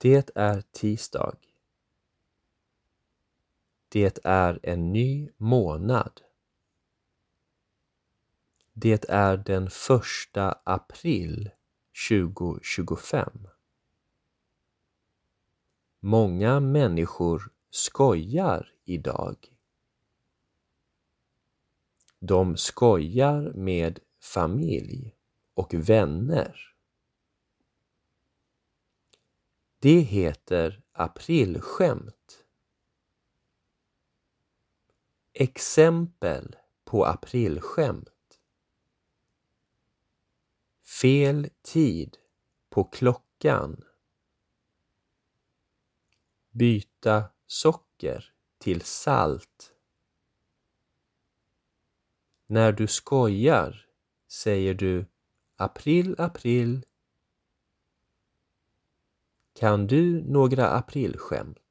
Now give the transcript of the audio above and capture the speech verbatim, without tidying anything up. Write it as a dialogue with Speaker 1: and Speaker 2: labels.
Speaker 1: Det är tisdag. Det är en ny månad. Det är den första april tjugohundratjugofem. Många människor skojar idag. De skojar med familj och vänner. Det heter aprilskämt. Exempel på aprilskämt. Fel tid på klockan. Byta socker till salt. När du skojar säger du april, april. Kan du några aprilskämt?